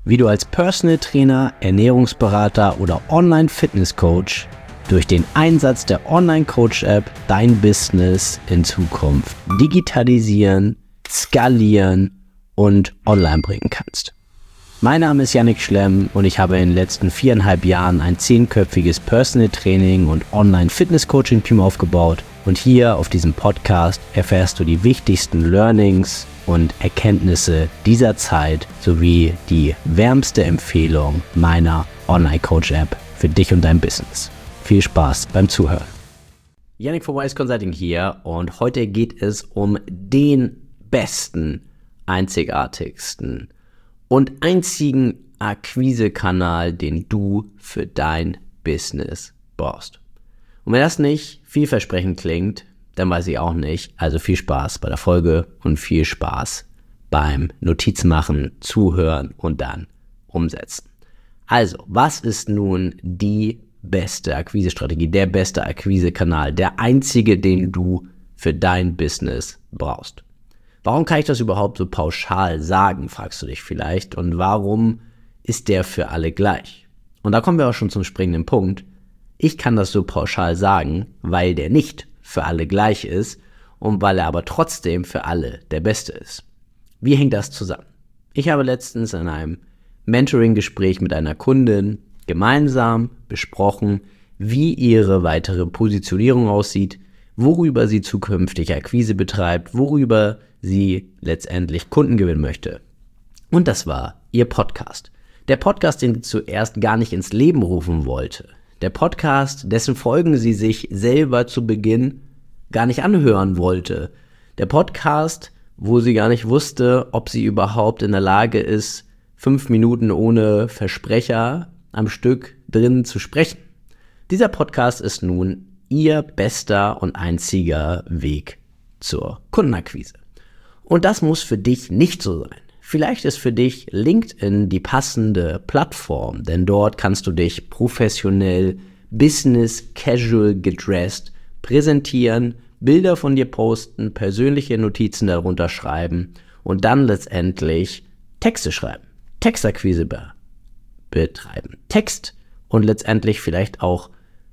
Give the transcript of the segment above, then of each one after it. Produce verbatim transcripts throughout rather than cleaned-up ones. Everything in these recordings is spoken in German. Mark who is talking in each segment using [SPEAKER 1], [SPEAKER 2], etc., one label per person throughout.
[SPEAKER 1] wie du als Personal Trainer, Ernährungsberater oder Online-Fitness-Coach durch den Einsatz der Online-Coach-App dein Business in Zukunft digitalisieren, skalieren und online bringen kannst. Mein Name ist Yannick Schlemm und ich habe in den letzten viereinhalb Jahren ein zehnköpfiges Personal Training und Online-Fitness-Coaching-Team aufgebaut. Und hier auf diesem Podcast erfährst du die wichtigsten Learnings und Erkenntnisse dieser Zeit sowie die wärmste Empfehlung meiner Online-Coach-App für dich und dein Business. Viel Spaß beim Zuhören. Yannick von Wise Consulting hier und heute geht es um den besten, einzigartigsten und einzigen Akquisekanal, den du für dein Business brauchst. Und wenn das nicht vielversprechend klingt, dann weiß ich auch nicht. Also viel Spaß bei der Folge und viel Spaß beim Notizmachen, Zuhören und dann umsetzen. Also, was ist nun die beste Akquisestrategie, der beste Akquisekanal, der einzige, den du für dein Business brauchst? Warum kann ich das überhaupt so pauschal sagen, fragst du dich vielleicht. Und warum ist der für alle gleich? Und da kommen wir auch schon zum springenden Punkt. Ich kann das so pauschal sagen, weil der nicht für alle gleich ist und weil er aber trotzdem für alle der Beste ist. Wie hängt das zusammen? Ich habe letztens in einem Mentoring-Gespräch mit einer Kundin gemeinsam besprochen, wie ihre weitere Positionierung aussieht, worüber sie zukünftig Akquise betreibt, worüber sie letztendlich Kunden gewinnen möchte. Und das war ihr Podcast. Der Podcast, den sie zuerst gar nicht ins Leben rufen wollte. Der Podcast, dessen Folgen sie sich selber zu Beginn gar nicht anhören wollte. Der Podcast, wo sie gar nicht wusste, ob sie überhaupt in der Lage ist, fünf Minuten ohne Versprecher am Stück drin zu sprechen. Dieser Podcast ist nun ihr bester und einziger Weg zur Kundenakquise. Und das muss für dich nicht so sein. Vielleicht ist für dich LinkedIn die passende Plattform, denn dort kannst du dich professionell, business casual gedressed präsentieren, Bilder von dir posten, persönliche Notizen darunter schreiben und dann letztendlich Texte schreiben, Textakquise be- betreiben, Text und letztendlich vielleicht auch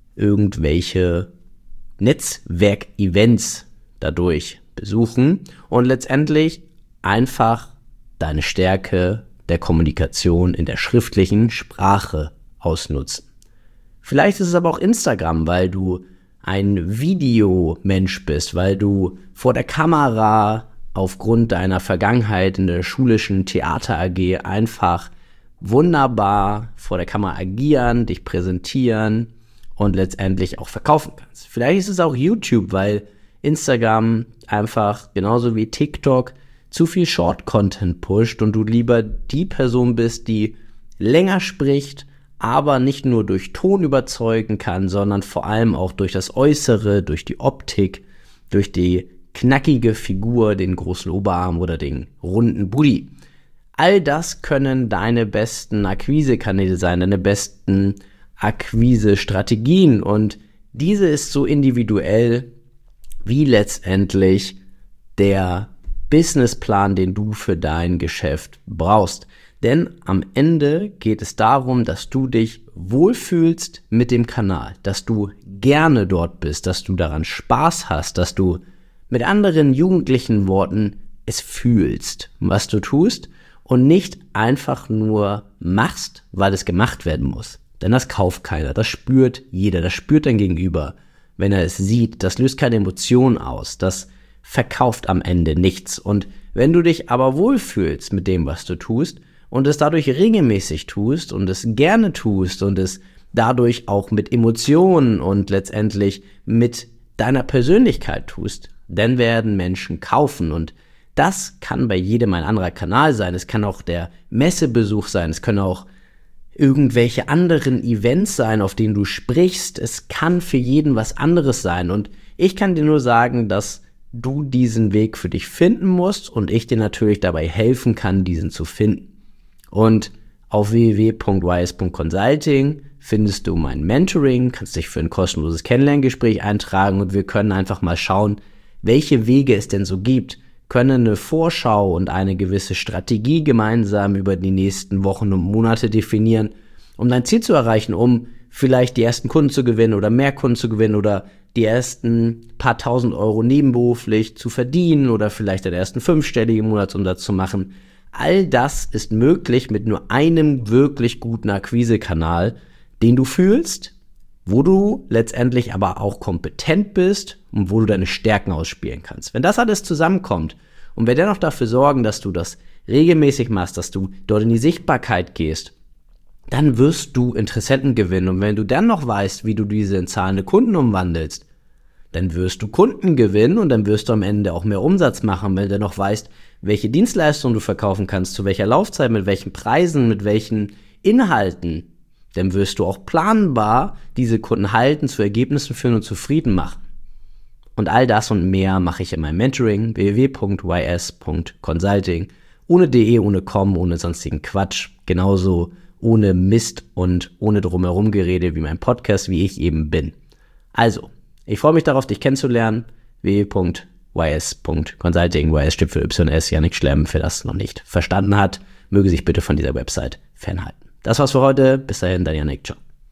[SPEAKER 1] irgendwelche Netzwerkevents dadurch besuchen und letztendlich einfach deine Stärke der Kommunikation in der schriftlichen Sprache ausnutzen. Vielleicht ist es aber auch Instagram, weil du ein Videomensch bist, weil du vor der Kamera aufgrund deiner Vergangenheit in der schulischen Theater-A G einfach wunderbar vor der Kamera agieren, dich präsentieren und letztendlich auch verkaufen kannst. Vielleicht ist es auch YouTube, weil Instagram einfach genauso wie TikTok zu viel Short-Content pusht und du lieber die Person bist, die länger spricht, aber nicht nur durch Ton überzeugen kann, sondern vor allem auch durch das Äußere, durch die Optik, durch die knackige Figur, den großen Oberarm oder den runden Booty. All das können deine besten Akquisekanäle sein, deine besten Akquise-Strategien und diese ist so individuell wie letztendlich der Businessplan, den du für dein Geschäft brauchst. Denn am Ende geht es darum, dass du dich wohlfühlst mit dem Kanal, dass du gerne dort bist, dass du daran Spaß hast, dass du mit anderen jugendlichen Worten es fühlst, was du tust und nicht einfach nur machst, weil es gemacht werden muss. Denn das kauft keiner, das spürt jeder, das spürt dein Gegenüber, wenn er es sieht. Das löst keine Emotion aus, das verkauft am Ende nichts. Und wenn du dich aber wohlfühlst mit dem, was du tust und es dadurch regelmäßig tust und es gerne tust und es dadurch auch mit Emotionen und letztendlich mit deiner Persönlichkeit tust, dann werden Menschen kaufen. Und das kann bei jedem ein anderer Kanal sein. Es kann auch der Messebesuch sein. Es können auch irgendwelche anderen Events sein, auf denen du sprichst. Es kann für jeden was anderes sein. Und ich kann dir nur sagen, dass du diesen Weg für dich finden musst und ich dir natürlich dabei helfen kann, diesen zu finden. Und auf w w w punkt wise punkt consulting findest du mein Mentoring, kannst dich für ein kostenloses Kennenlerngespräch eintragen und wir können einfach mal schauen, welche Wege es denn so gibt, können eine Vorschau und eine gewisse Strategie gemeinsam über die nächsten Wochen und Monate definieren, um dein Ziel zu erreichen, um vielleicht die ersten Kunden zu gewinnen oder mehr Kunden zu gewinnen oder die ersten paar tausend Euro nebenberuflich zu verdienen oder vielleicht den ersten fünfstelligen Monatsumsatz zu machen. All das ist möglich mit nur einem wirklich guten Akquisekanal, den du fühlst, wo du letztendlich aber auch kompetent bist und wo du deine Stärken ausspielen kannst. Wenn das alles zusammenkommt und wir dennoch dafür sorgen, dass du das regelmäßig machst, dass du dort in die Sichtbarkeit gehst, dann wirst du Interessenten gewinnen. Und wenn du dann noch weißt, wie du diese in zahlende Kunden umwandelst, dann wirst du Kunden gewinnen und dann wirst du am Ende auch mehr Umsatz machen, wenn du noch weißt, welche Dienstleistungen du verkaufen kannst, zu welcher Laufzeit, mit welchen Preisen, mit welchen Inhalten. Dann wirst du auch planbar diese Kunden halten, zu Ergebnissen führen und zufrieden machen. Und all das und mehr mache ich in meinem Mentoring w w w punkt y s punkt consulting. Ohne de, ohne com, ohne sonstigen Quatsch. Genauso ohne Mist und ohne drumherum Gerede wie mein Podcast, wie ich eben bin. Also, ich freue mich darauf, dich kennenzulernen. w w w punkt y s punkt consulting. Y S steht für Y S, Yannick Schlemm, wer das noch nicht verstanden hat, möge sich bitte von dieser Website fernhalten. Das war's für heute. Bis dahin, dein Yannick. Ciao.